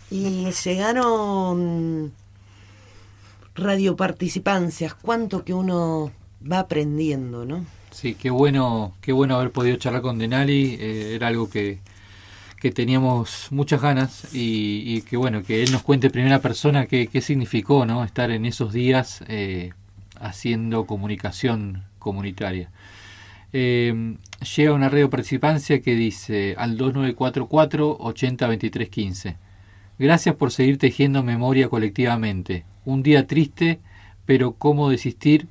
Y llegaron radioparticipancias, cuánto que uno va aprendiendo, ¿no? Sí, qué bueno haber podido charlar con Denali. Era algo que teníamos muchas ganas y que bueno, que él nos cuente en primera persona qué significó, ¿no? Estar en esos días haciendo comunicación comunitaria. Llega una radio participancia que dice al 2944 80 23 15. Gracias por seguir tejiendo memoria colectivamente. Un día triste, pero como desistir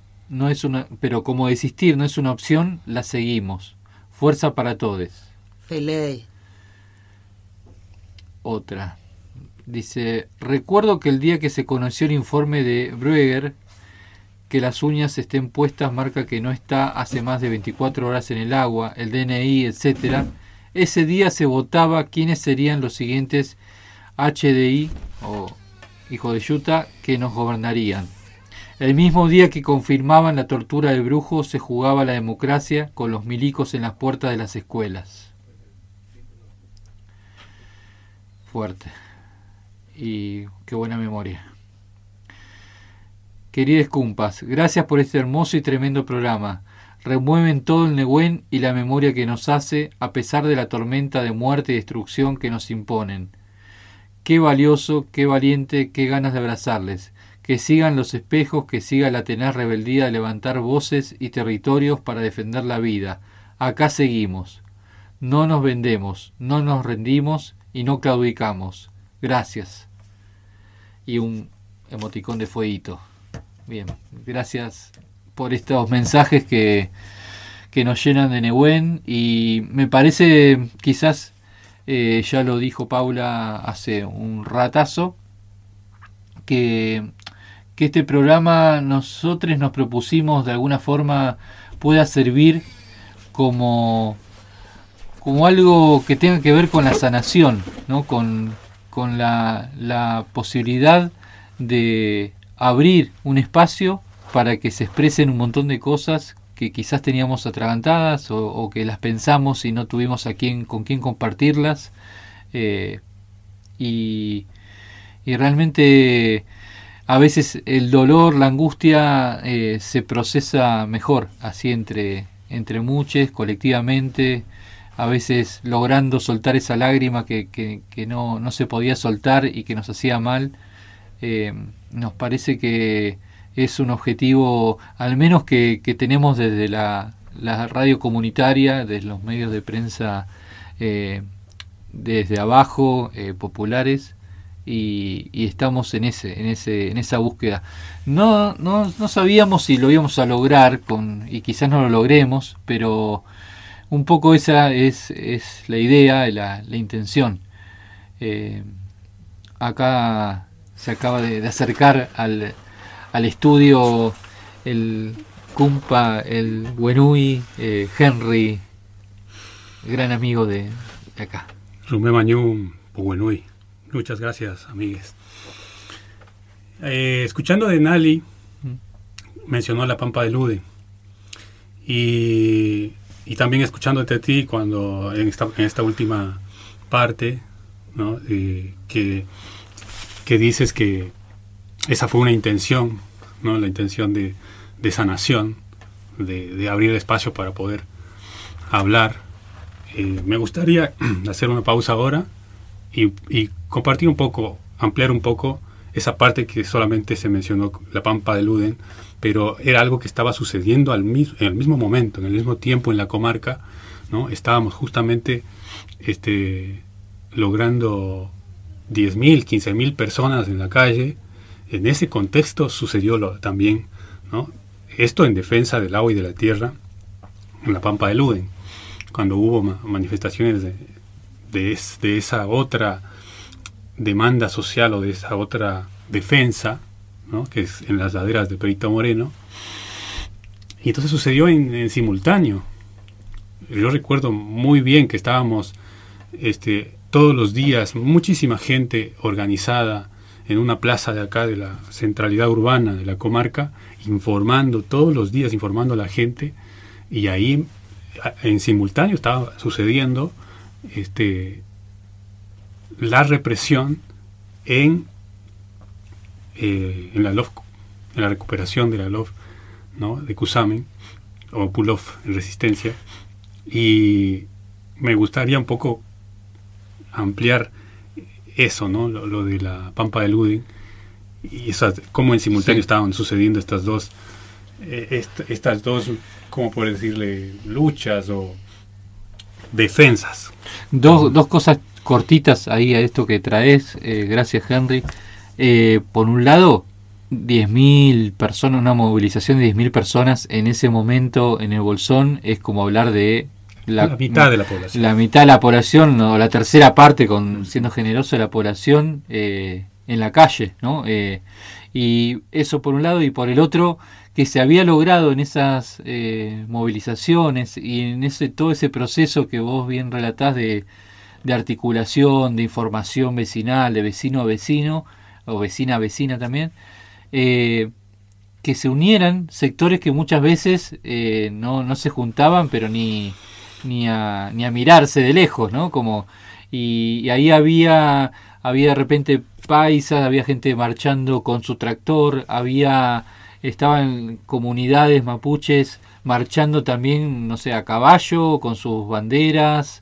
no es una opción, la seguimos. Fuerza para todos. Feley. Otra. Dice, recuerdo que el día que se conoció el informe de Bruegger, que las uñas estén puestas marca que no está hace más de 24 horas en el agua, el DNI, etcétera. Ese día se votaba quiénes serían los siguientes HDI o hijo de Yuta que nos gobernarían. El mismo día que confirmaban la tortura del brujo se jugaba la democracia con los milicos en las puertas de las escuelas. Fuerte. Y qué buena memoria. Queridos cumpas, gracias por este hermoso y tremendo programa. Remueven todo el Nehuen y la memoria que nos hace a pesar de la tormenta de muerte y destrucción que nos imponen. Qué valioso, qué valiente, qué ganas de abrazarles. Que sigan los espejos, que siga la tenaz rebeldía de levantar voces y territorios para defender la vida. Acá seguimos. No nos vendemos, no nos rendimos y no claudicamos. Gracias. Y un emoticón de fueguito. Bien, gracias por estos mensajes que nos llenan de Nehuen y me parece, quizás ya lo dijo Paula hace un ratazo, que este programa nosotros nos propusimos de alguna forma pueda servir como algo que tenga que ver con la sanación, ¿no? Con la posibilidad de abrir un espacio para que se expresen un montón de cosas que quizás teníamos atragantadas o que las pensamos y no tuvimos con quién compartirlas, y realmente a veces el dolor, la angustia se procesa mejor así entre muchos, colectivamente, a veces logrando soltar esa lágrima que no se podía soltar y que nos hacía mal. Nos parece que es un objetivo, al menos que tenemos desde la radio comunitaria, desde los medios de prensa, desde abajo, populares, y estamos en esa búsqueda. No sabíamos si lo íbamos a lograr, y quizás no lo logremos, pero un poco esa es la idea, la intención. Acá se acaba de acercar al estudio el cumpa, el Wenui, Henry, gran amigo de acá. Rumé Mañú, Wenui. Muchas gracias, amigues. Escuchando de Nali, mencionó la Pampa de Lude. Y también escuchándote a ti cuando en esta última parte, ¿no? Que dices que esa fue una intención, ¿no? La intención de sanación, de abrir espacio para poder hablar. Me gustaría hacer una pausa ahora y compartir un poco, ampliar un poco esa parte que solamente se mencionó, la Pampa de Luden, pero era algo que estaba sucediendo en el mismo momento, en el mismo tiempo en la comarca, ¿no? Estábamos justamente logrando 10.000, 15.000 personas en la calle. En ese contexto sucedió también, ¿no? Esto en defensa del agua y de la tierra en la Pampa de Luden, cuando hubo manifestaciones de esa otra demanda social o de esa otra defensa, ¿no? Que es en las laderas de Perito Moreno. Y entonces sucedió en simultáneo. Yo recuerdo muy bien que estábamos todos los días, muchísima gente organizada en una plaza de acá de la centralidad urbana de la comarca, informando todos los días, informando a la gente, y ahí en simultáneo estaba sucediendo la represión en la LOF, en la recuperación de la LOF, ¿no?, de Cusamen, o Pulov en resistencia, y me gustaría un poco ampliar eso, ¿no?, lo de la Pampa del Uden, y cómo en simultáneo estaban sucediendo estas dos, ¿cómo puedo decirle?, luchas o defensas. Dos cosas cortitas ahí a esto que traes, gracias Henry. Por un lado, 10.000 personas, una movilización de 10.000 personas en ese momento en el Bolsón es como hablar de la mitad de la población. La mitad de la población, o la tercera parte, siendo generoso, de la población en la calle, ¿no? Y eso por un lado, y por el otro, que se había logrado en esas movilizaciones y en todo ese proceso que vos bien relatás de articulación, de información vecinal, de vecino a vecino, o vecina a vecina también, que se unieran sectores que muchas veces no se juntaban, pero ni a mirarse de lejos, ¿no? Y ahí había de repente paisas, había gente marchando con su tractor, estaban comunidades mapuches marchando también, no sé, a caballo, con sus banderas,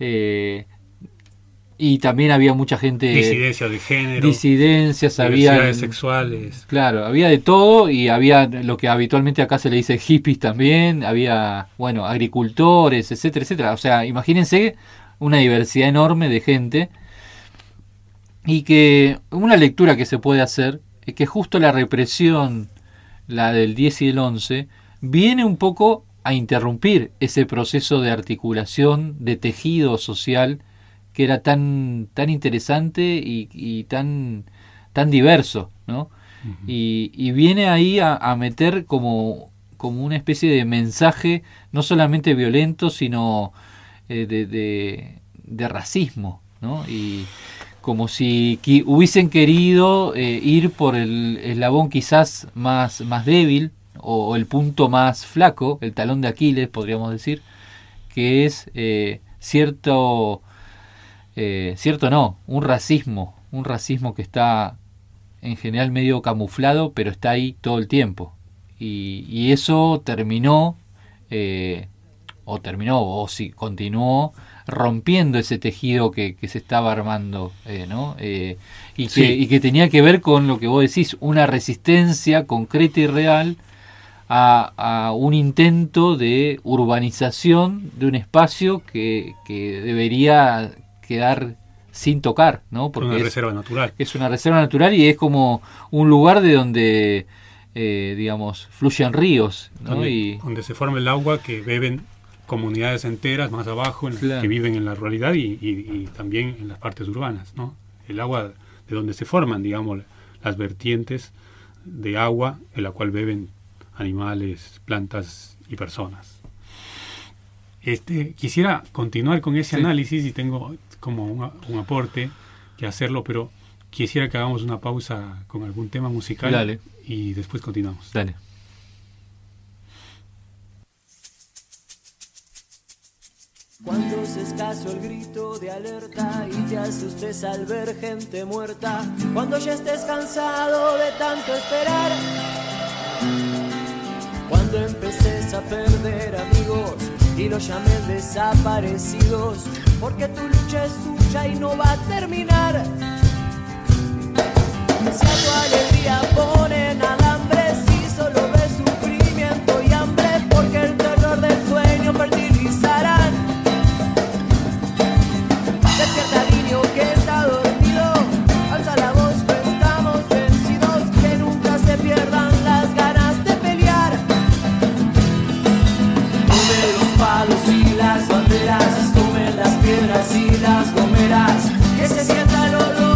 y también había mucha gente, disidencias de género, había sexuales, claro, había de todo, y había lo que habitualmente acá se le dice hippies también, había, bueno, agricultores, etcétera, etcétera. O sea, imagínense una diversidad enorme de gente, y que una lectura que se puede hacer es que justo la represión, la del 10 y el 11, viene un poco a interrumpir ese proceso de articulación, de tejido social, que era tan interesante y tan diverso, ¿no? Uh-huh. Y viene ahí a meter como una especie de mensaje, no solamente violento, sino de racismo, ¿no? Y como si hubiesen querido ir por el eslabón quizás más débil, o el punto más flaco, el talón de Aquiles, podríamos decir, que es un racismo que está en general medio camuflado, pero está ahí todo el tiempo. Y eso continuó rompiendo ese tejido que se estaba armando, ¿no? Y que tenía que ver con lo que vos decís, una resistencia concreta y real a un intento de urbanización de un espacio que debería quedar sin tocar, ¿no? Porque una reserva natural. Es una reserva natural, y es como un lugar de donde, digamos, fluyen ríos, ¿no? Donde se forma el agua que beben comunidades enteras más abajo, claro, que viven en la ruralidad y también en las partes urbanas, ¿no? El agua de donde se forman, digamos, las vertientes de agua en la cual beben animales, plantas y personas. Quisiera continuar con ese análisis, y tengo como un aporte que hacerlo, pero quisiera que hagamos una pausa con algún tema musical. Dale. Y después continuamos. Dale. Cuando es escaso el grito de alerta y te asustes al ver gente muerta, cuando ya estés cansado de tanto esperar, cuando empeces a perder amigos y los llames desaparecidos, porque tu lucha es tuya y no va a terminar. Si a tu alegría ponen alambres y solo ves sufrimiento y hambre, porque el terror del sueño fertilizarán. Despierta niño que está dormido, alza la voz, no estamos vencidos, que nunca se pierdan las ganas de pelear. Tomen los palos y las banderas, tomen las piedras y las gomeras, que se sienta el olor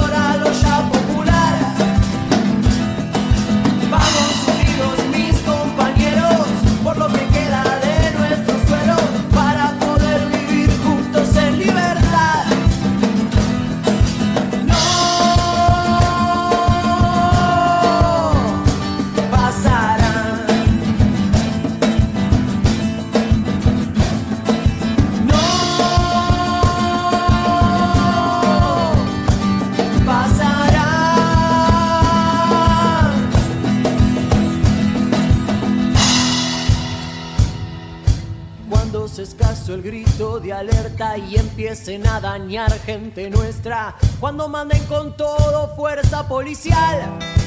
grito de alerta y empiecen a dañar gente nuestra, cuando manden con todo fuerza policial,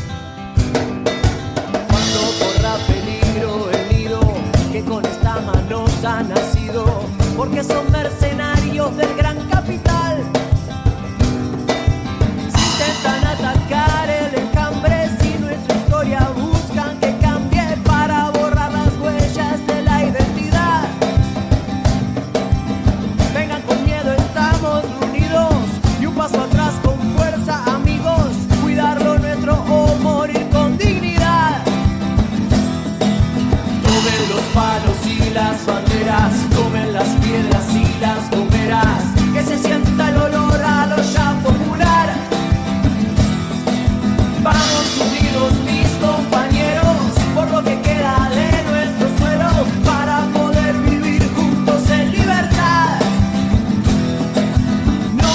cuando corra peligro el nido que con esta mano ha nacido, porque son mercenarios del gran capital. Si intentan atacar el enjambre, si nuestra historia buscan que cambie para borrar las huellas de la identidad, vengan con miedo, estamos unidos, y un paso atrás con fuerza, amigos, cuidar lo nuestro o morir con dignidad. Tomen los palos y las banderas, tomen las piedras y las gomeras, que se sienta el olor a lo ya popular. Vamos unidos mis compañeros, por lo que queda de nuestro suelo, para poder vivir juntos en libertad. No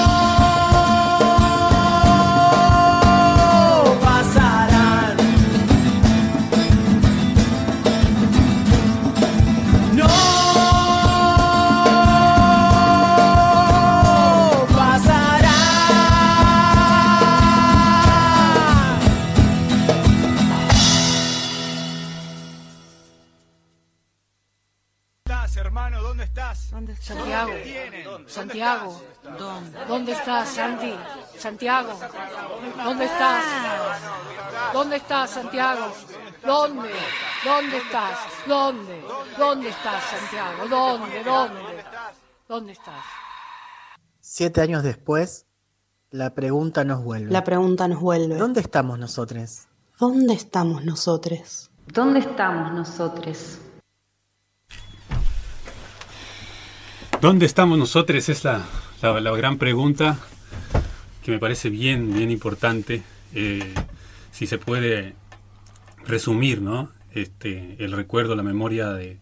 pasarán, no pasarán. ¿Estás, hermano? ¿Dónde estás? ¿Dónde está? Santiago, Santiago, ¿dónde estás, Santi? Santiago, ¿dónde estás? ¿Dónde estás, Santiago? ¿Dónde? ¿Dónde estás? ¿Dónde? ¿Dónde estás, Santiago? ¿Dónde? ¿Dónde estás? 7 años después, la pregunta nos vuelve. La pregunta nos vuelve. ¿Dónde estamos nosotros? ¿Dónde estamos nosotros? ¿Dónde estamos nosotros? ¿Dónde estamos nosotros? Es la gran pregunta que me parece bien importante. Si se puede resumir, ¿no? El recuerdo, la memoria de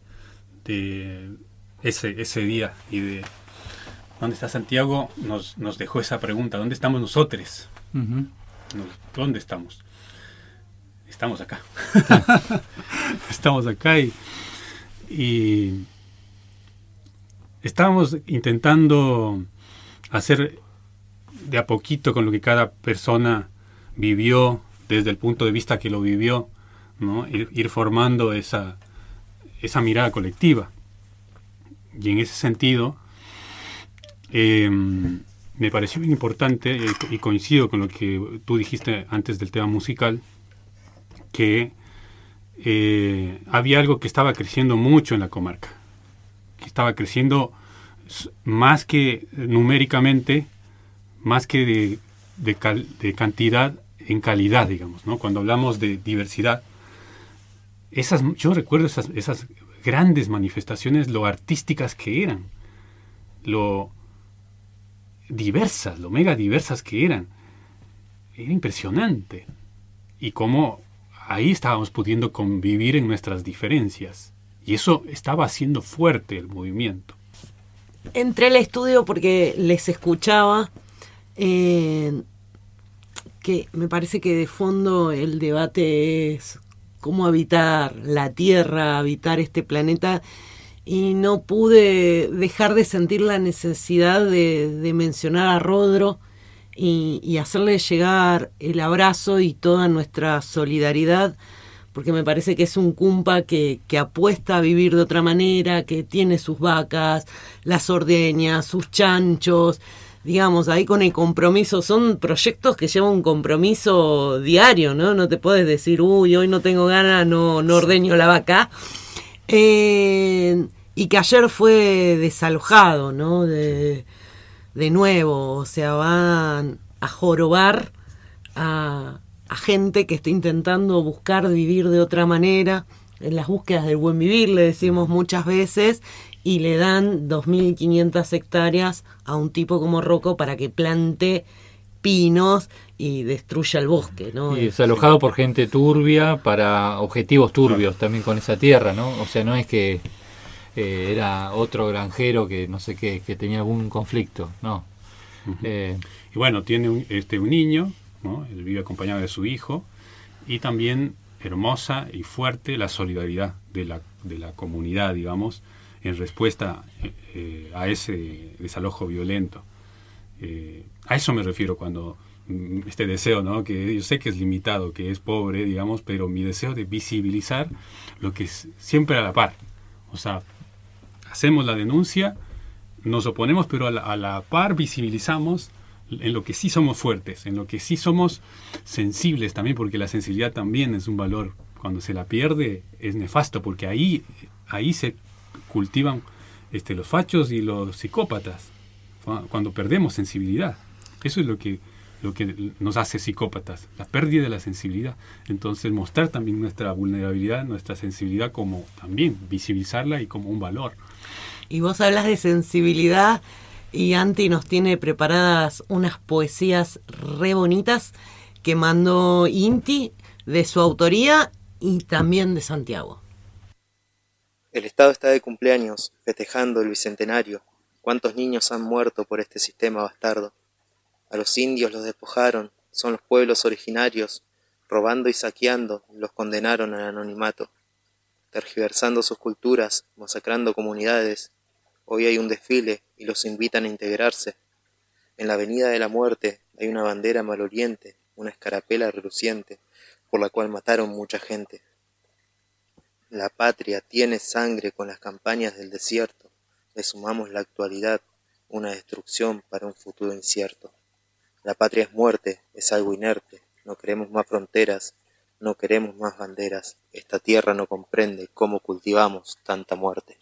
ese día y de ¿dónde está Santiago? Nos dejó esa pregunta. ¿Dónde estamos nosotros? Uh-huh. ¿Dónde estamos? Estamos acá. Estamos acá y estamos intentando hacer de a poquito con lo que cada persona vivió desde el punto de vista que lo vivió, ¿no? Ir formando esa mirada colectiva. Y en ese sentido me pareció bien importante y coincido con lo que tú dijiste antes del tema musical, que había algo que estaba creciendo mucho en la comarca, que estaba creciendo más que numéricamente, más que de cantidad en calidad, digamos, ¿no? Cuando hablamos de diversidad, yo recuerdo esas grandes manifestaciones, lo artísticas que eran, lo diversas, lo mega diversas que eran. Era impresionante. Y cómo ahí estábamos pudiendo convivir en nuestras diferencias. Y eso estaba haciendo fuerte el movimiento. Entré al estudio porque les escuchaba, que me parece que de fondo el debate es cómo habitar la Tierra, habitar este planeta, y no pude dejar de sentir la necesidad de mencionar a Rodro y hacerle llegar el abrazo y toda nuestra solidaridad, porque me parece que es un cumpa que apuesta a vivir de otra manera, que tiene sus vacas, las ordeña, sus chanchos, digamos, ahí con el compromiso. Son proyectos que llevan un compromiso diario, ¿no? No te puedes decir, hoy no tengo ganas, no ordeño la vaca. Y que ayer fue desalojado, ¿no? De nuevo, o sea, van a jorobar a gente que está intentando buscar vivir de otra manera, en las búsquedas del buen vivir, le decimos muchas veces, y le dan 2.500 hectáreas a un tipo como Rocco para que plante pinos y destruya el bosque, ¿no? Y desalojado por gente turbia para objetivos turbios también con esa tierra, ¿no? O sea, no es que era otro granjero que no sé qué, que tenía algún conflicto, no. Uh-huh. Y bueno, tiene un niño, ¿no? Él vive acompañado de su hijo, y también hermosa y fuerte la solidaridad de la comunidad, digamos, en respuesta a ese desalojo violento. A eso me refiero cuando este deseo, ¿no? Que yo sé que es limitado, que es pobre, digamos, pero mi deseo de visibilizar lo que es siempre a la par. O sea, hacemos la denuncia, nos oponemos, pero a la par visibilizamos en lo que sí somos fuertes, en lo que sí somos sensibles también, porque la sensibilidad también es un valor. Cuando se la pierde es nefasto, porque ahí se cultivan los fachos y los psicópatas, cuando perdemos sensibilidad. Eso es lo que nos hace psicópatas, la pérdida de la sensibilidad. Entonces mostrar también nuestra vulnerabilidad, nuestra sensibilidad, como también visibilizarla y como un valor. Y vos hablas de sensibilidad, y Anti nos tiene preparadas unas poesías re bonitas que mandó Inti, de su autoría y también de Santiago. El Estado está de cumpleaños, festejando el bicentenario. ¿Cuántos niños han muerto por este sistema bastardo? A los indios los despojaron, son los pueblos originarios, robando y saqueando, los condenaron al anonimato. Tergiversando sus culturas, masacrando comunidades. Hoy hay un desfile y los invitan a integrarse. En la avenida de la muerte hay una bandera maloliente, una escarapela reluciente, por la cual mataron mucha gente. La patria tiene sangre con las campañas del desierto, le sumamos la actualidad, una destrucción para un futuro incierto. La patria es muerte, es algo inerte, no queremos más fronteras, no queremos más banderas, esta tierra no comprende cómo cultivamos tanta muerte.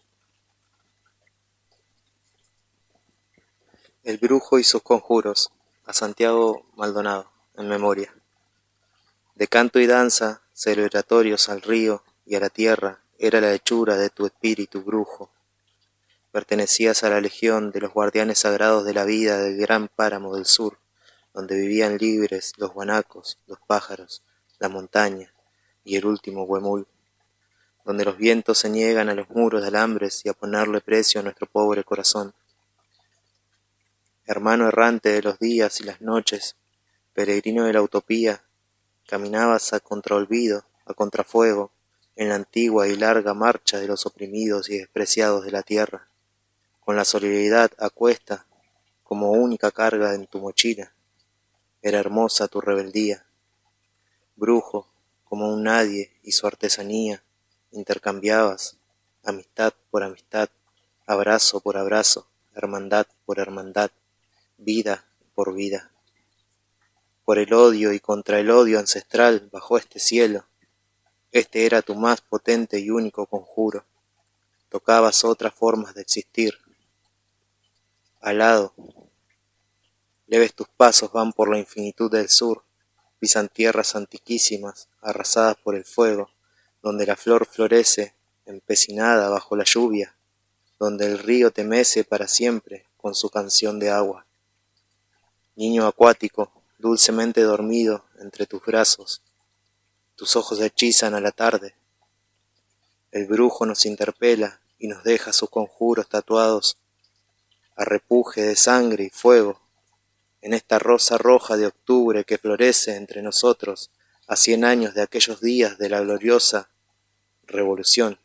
El brujo y sus conjuros, a Santiago Maldonado, en memoria. De canto y danza, celebratorios al río y a la tierra, era la hechura de tu espíritu brujo. Pertenecías a la legión de los guardianes sagrados de la vida del gran páramo del sur, donde vivían libres los guanacos, los pájaros, la montaña y el último huemul, donde los vientos se niegan a los muros de alambres y a ponerle precio a nuestro pobre corazón. Hermano errante de los días y las noches, peregrino de la utopía, caminabas a contraolvido, a contrafuego, en la antigua y larga marcha de los oprimidos y despreciados de la tierra, con la solidaridad a cuesta como única carga en tu mochila. Era hermosa tu rebeldía. Brujo, como un nadie y su artesanía, intercambiabas amistad por amistad, abrazo por abrazo, hermandad por hermandad, vida por vida. Por el odio y contra el odio ancestral bajo este cielo, este era tu más potente y único conjuro. Tocabas otras formas de existir. Alado, leves tus pasos van por la infinitud del sur, pisan tierras antiquísimas, arrasadas por el fuego, donde la flor florece, empecinada bajo la lluvia, donde el río te mece para siempre con su canción de agua. Niño acuático, dulcemente dormido entre tus brazos, tus ojos hechizan a la tarde. El brujo nos interpela y nos deja sus conjuros tatuados, a repuje de sangre y fuego, en esta rosa roja de octubre que florece entre nosotros a 100 años de aquellos días de la gloriosa revolución.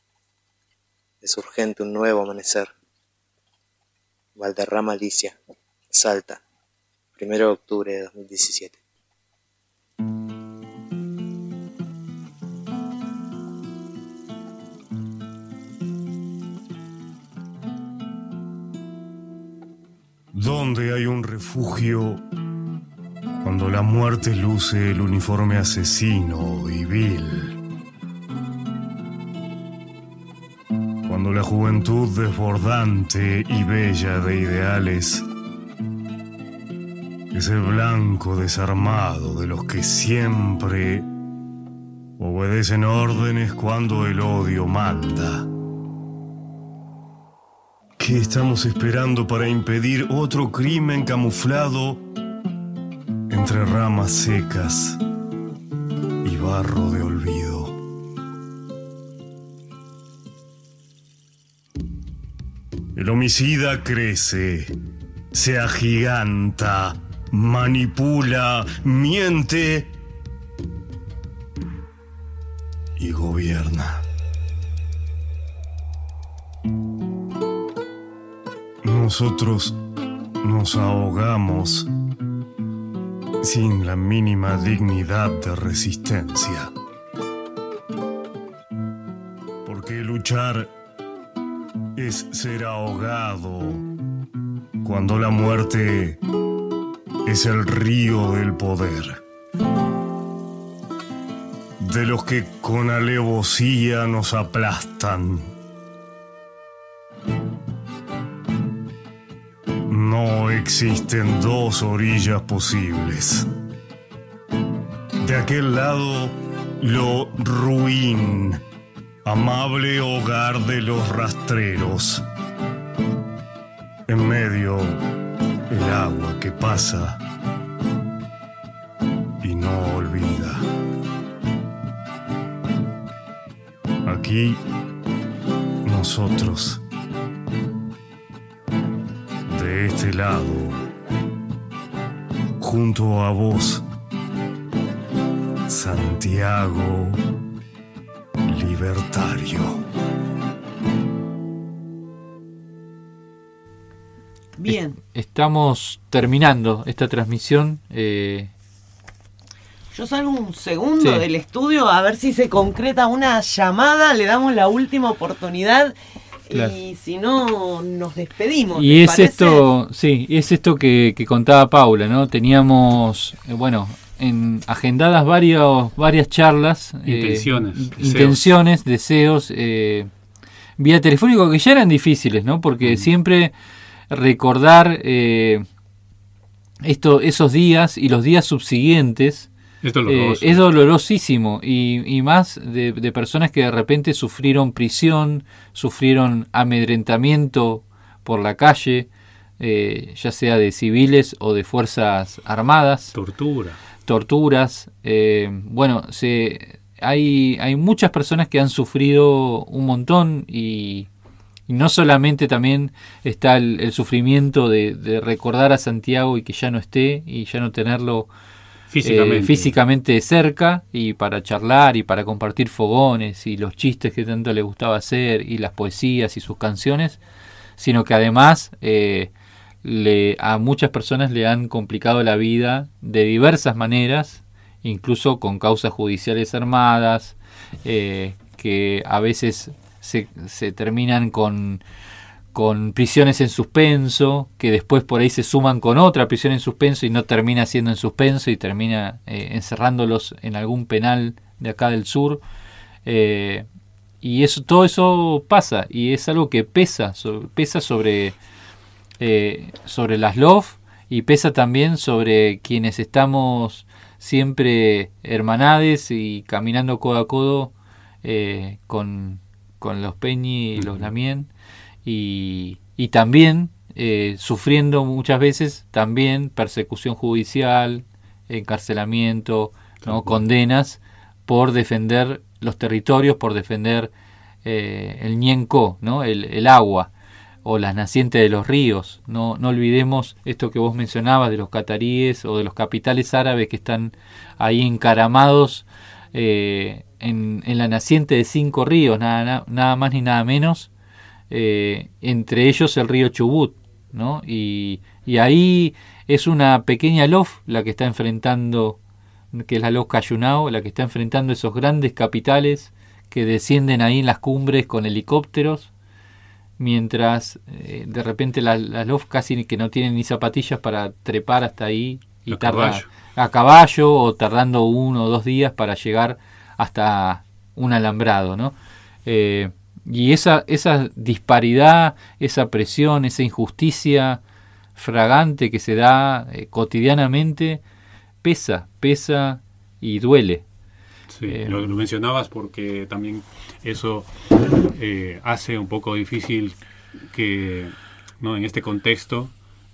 Es urgente un nuevo amanecer. Valderrama Alicia, Salta, 1 de octubre de 2017. ¿Dónde hay un refugio cuando la muerte luce el uniforme asesino y vil? Cuando la juventud desbordante y bella de ideales es el blanco desarmado de los que siempre obedecen órdenes cuando el odio manda. ¿Qué estamos esperando para impedir otro crimen camuflado entre ramas secas y barro de olvido? El homicida crece, se agiganta, manipula, miente y gobierna. nosotros nos ahogamos sin la mínima dignidad de resistencia. Porque luchar es ser ahogado cuando la muerte es el río del poder. De los que con alevosía nos aplastan. No existen dos orillas posibles. De aquel lado, lo ruin, amable hogar de los rastreros. En medio, el agua que pasa y no olvida. Aquí, nosotros, de este lado, junto a vos, Santiago Libertario. Bien. Estamos terminando esta transmisión. Yo salgo un segundo del estudio a ver si se concreta una llamada, le damos la última oportunidad. Claro. Y si no, nos despedimos. Y es esto, sí, es esto que contaba Paula, ¿no? Teníamos, agendadas varias charlas, deseos, vía telefónico, que ya eran difíciles, ¿no? Porque siempre recordar esos días y los días subsiguientes es dolorosísimo, y más de personas que de repente sufrieron prisión, sufrieron amedrentamiento por la calle, ya sea de civiles o de fuerzas armadas, torturas. Hay muchas personas que han sufrido un montón, y no solamente también está el sufrimiento de recordar a Santiago y que ya no esté, y ya no tenerlo físicamente cerca, y para charlar y para compartir fogones y los chistes que tanto le gustaba hacer y las poesías y sus canciones, sino que además a muchas personas le han complicado la vida de diversas maneras, incluso con causas judiciales armadas, que a veces se terminan con prisiones en suspenso, que después por ahí se suman con otra prisión en suspenso y no termina siendo en suspenso y termina encerrándolos en algún penal de acá del sur. Y todo eso pasa, y es algo que pesa sobre las LOF, y pesa también sobre quienes estamos siempre hermanades y caminando codo a codo con los Peñi y los Lamien. Y también sufriendo muchas veces también persecución judicial, encarcelamiento, ¿no? Condenas por defender los territorios, por defender el Ñenco, ¿no? el agua, o las nacientes de los ríos. No olvidemos esto que vos mencionabas de los cataríes o de los capitales árabes que están ahí encaramados en la naciente de 5 ríos, nada más ni nada menos. Entre ellos el río Chubut, ¿no? Y ahí es una pequeña LOF la que está enfrentando, que es la LOF Cayunao, la que está enfrentando esos grandes capitales que descienden ahí en las cumbres con helicópteros, mientras de repente las LOF casi que no tienen ni zapatillas para trepar hasta ahí, y a caballo, o tardando 1 o 2 días para llegar hasta un alambrado, ¿no? Y esa disparidad, esa presión, esa injusticia fragante que se da cotidianamente, pesa y duele. Sí, lo mencionabas porque también eso hace un poco difícil que, ¿no?, en este contexto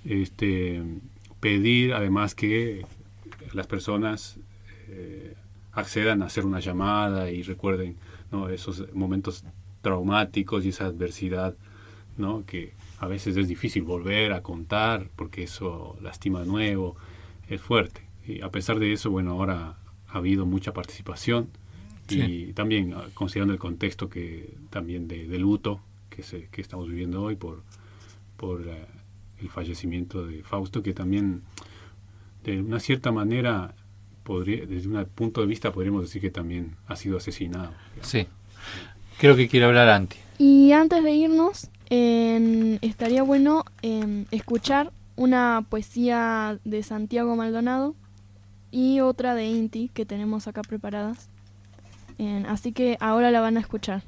pedir además que las personas accedan a hacer una llamada y recuerden, ¿no?, esos momentos traumáticos y esa adversidad, ¿no?, que a veces es difícil volver a contar porque eso lastima de nuevo, es fuerte. Y a pesar de eso, bueno, ahora ha habido mucha participación, y también considerando el contexto que también de luto que estamos viviendo hoy por el fallecimiento de Fausto, que también de una cierta manera, desde un punto de vista, podríamos decir que también ha sido asesinado. Sí. Creo que quiere hablar Anti. Y antes de irnos, estaría bueno escuchar una poesía de Santiago Maldonado y otra de Inti que tenemos acá preparadas. Así que ahora la van a escuchar.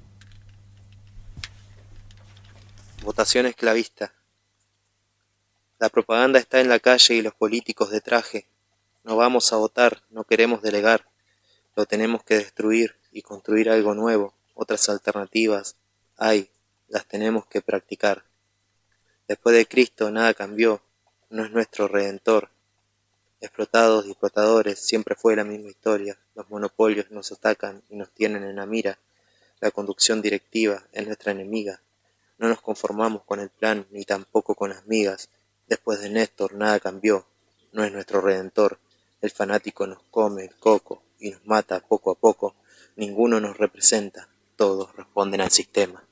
Votación esclavista. La propaganda está en la calle y los políticos de traje. No vamos a votar, no queremos delegar. Lo tenemos que destruir y construir algo nuevo. Otras alternativas hay, las tenemos que practicar. Después de Cristo nada cambió, no es nuestro Redentor. Explotados y explotadores, siempre fue la misma historia. Los monopolios nos atacan y nos tienen en la mira. La conducción directiva es nuestra enemiga. No nos conformamos con el plan ni tampoco con las migas. Después de Néstor nada cambió, no es nuestro Redentor. El fanático nos come el coco y nos mata poco a poco. Ninguno nos representa, todos responden al sistema.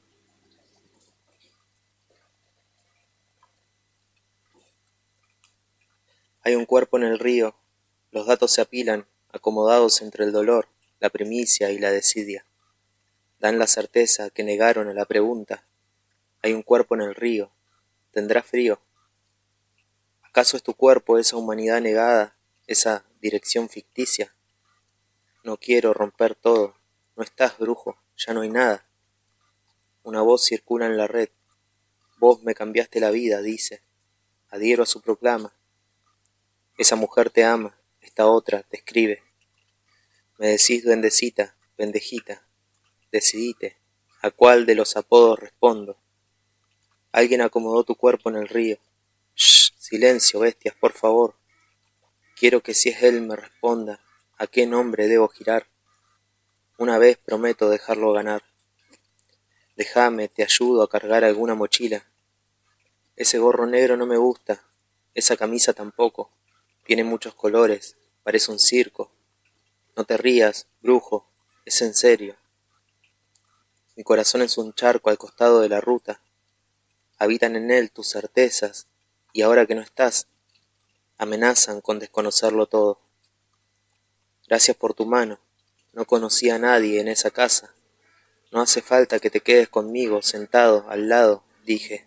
Hay un cuerpo en el río, los datos se apilan, acomodados entre el dolor, la primicia y la desidia. Dan la certeza que negaron a la pregunta. Hay un cuerpo en el río, ¿tendrá frío? ¿Acaso es tu cuerpo esa humanidad negada, esa dirección ficticia? No quiero romper todo, no estás, brujo, ya no hay nada. Una voz circula en la red. Vos me cambiaste la vida, dice. Adhiero a su proclama. Esa mujer te ama, esta otra te escribe. Me decís duendecita, pendejita. Decidite, ¿a cuál de los apodos respondo? Alguien acomodó tu cuerpo en el río. Shh, silencio, bestias, por favor. Quiero que si es él me responda, ¿a qué nombre debo girar? Una vez prometo dejarlo ganar. Déjame, te ayudo a cargar alguna mochila. Ese gorro negro no me gusta, esa camisa tampoco. Tiene muchos colores, parece un circo. No te rías, brujo, es en serio. Mi corazón es un charco al costado de la ruta. Habitan en él tus certezas, y ahora que no estás, amenazan con desconocerlo todo. Gracias por tu mano, no conocí a nadie en esa casa. No hace falta que te quedes conmigo, sentado al lado, dije.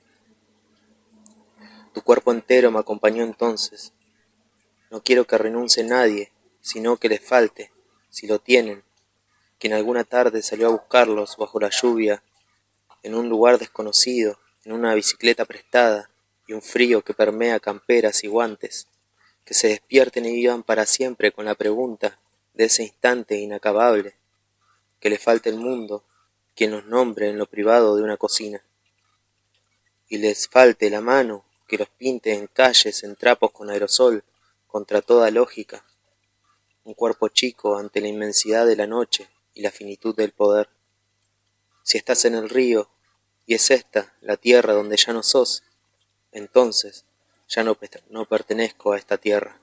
Tu cuerpo entero me acompañó entonces. No quiero que renuncie nadie, sino que les falte, si lo tienen, quien alguna tarde salió a buscarlos bajo la lluvia, en un lugar desconocido, en una bicicleta prestada y un frío que permea camperas y guantes, que se despierten y vivan para siempre con la pregunta de ese instante inacabable, que le falte el mundo, quien los nombre en lo privado de una cocina, y les falte la mano que los pinte en calles en trapos con aerosol, contra toda lógica, un cuerpo chico ante la inmensidad de la noche y la finitud del poder. Si estás en el río, y es esta la tierra donde ya no sos, entonces ya no pertenezco a esta tierra.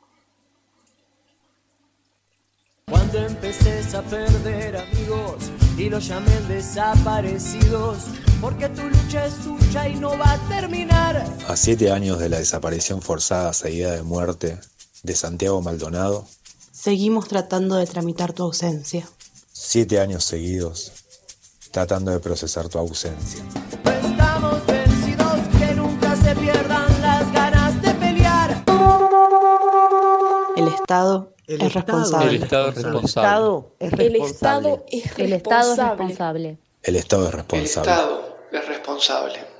Cuando empeces a perder amigos y los llamen desaparecidos, porque tu lucha es suya y no va a terminar. A 7 años de la desaparición forzada seguida de muerte de Santiago Maldonado, seguimos tratando de tramitar tu ausencia. 7 años seguidos tratando de procesar tu ausencia. No estamos vencidos, que nunca se pierdan las ganas de pelear. El Estado es responsable. El Estado es responsable. El Estado es responsable. El Estado es responsable. El Estado es responsable.